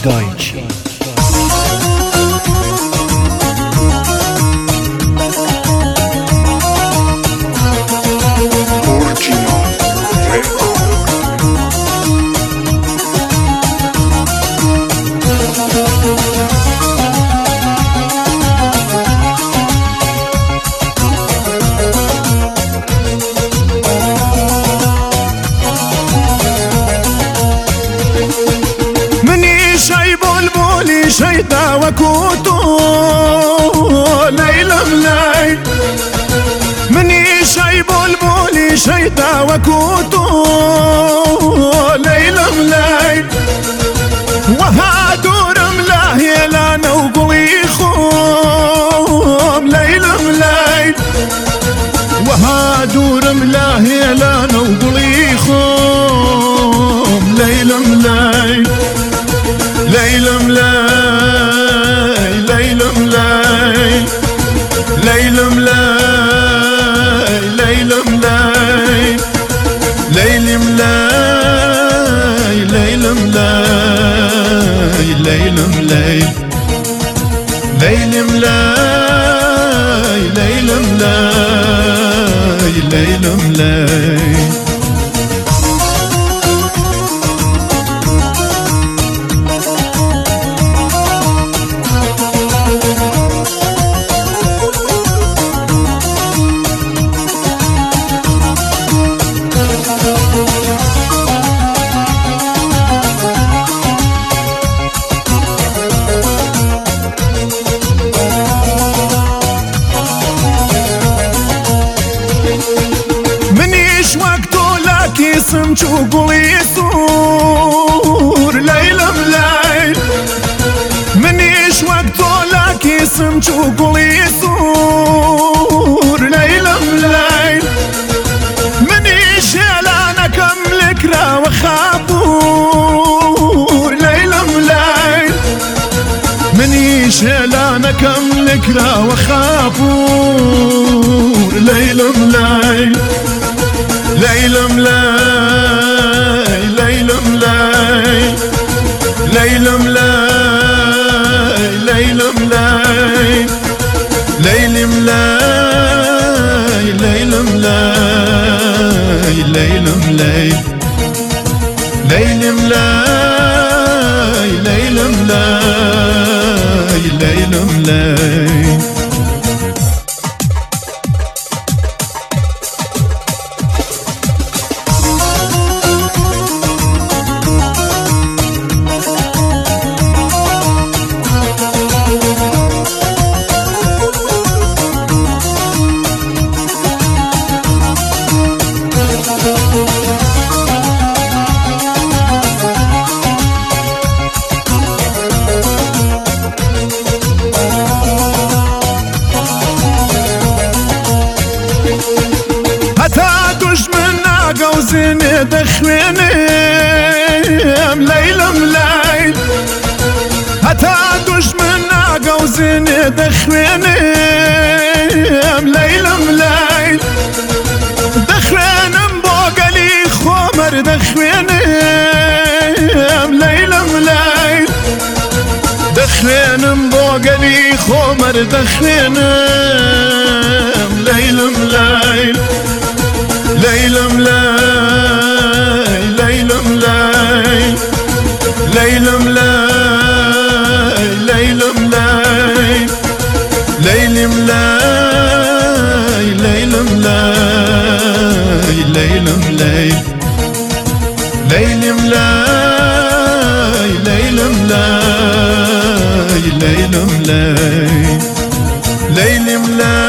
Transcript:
دايتشي. شيدا وكوتو ليل ملاي مني شاي بلبلي شيدا وكوتو ليل ملاي وهادور ملاهي لانا وقلي خوم ليل ملاي وهادور ملاهي لانا وقلي خوم ليل ملاي ليل ملاي ليل ملاي ليل ملاي ليل ملاي ليل ملاي ليل ملاي ليل ملاي ليل ملاي ليل ملاي ليل ملاي سمچو قولي سور ليل ملاي منيش وقتو لكي سمچو قولي سور ليل ملاي منيش يلانا كملك را وخابور ليل ملاي منيش يلانا كملك را وخابور ليل ملاي ليل ملاي ليل ملاي ليل ملاي ليل ملاي ليل ملاي ليل ملاي ليل ملاي ليل ملاي ليل ملاي ليل ملاي قوزيني دخويني ليل ملاي هتا دشمنا قوزيني دخويني ليل ملاي دخوين بوقلي خومر دخويني ليل ملاي دخوين بوقلي خومر دخويني ليل ملاي ليل ملاي ليل ملاي ليل ملاي ليل ملاي ليل ملاي ليل ملاي ليل ملاي ليل ملاي ليل ملاي ليل ملاي ليل ملاي